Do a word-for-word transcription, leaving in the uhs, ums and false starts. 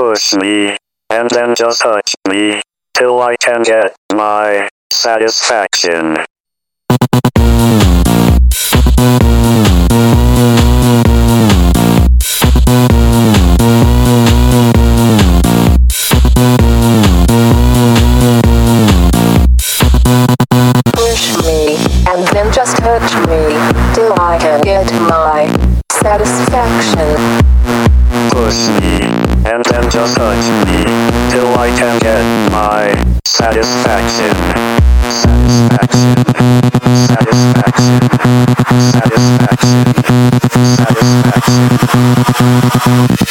Push me, and then just touch me, till I can get my satisfaction. Push me, and then just touch me, till I can get my satisfaction. Push me, and then just touch me, till I can get my satisfaction. Satisfaction. Satisfaction. Satisfaction. Satisfaction.